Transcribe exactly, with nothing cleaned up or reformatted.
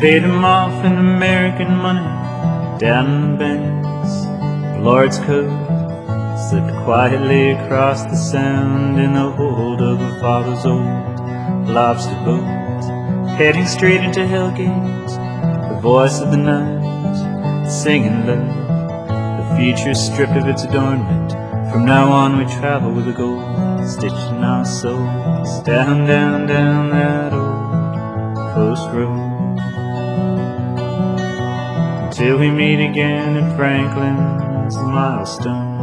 paid him off in American money down in the banks of Lord's Cove. Slipped quietly across the sound in the hold of her father's old lobster boat, heading straight into Hellgate, the voice of the night singing low, the future stripped of its adornment. From now on we travel with the gold stitching our souls down, down, down that old post road, until we meet again at Franklin's milestone.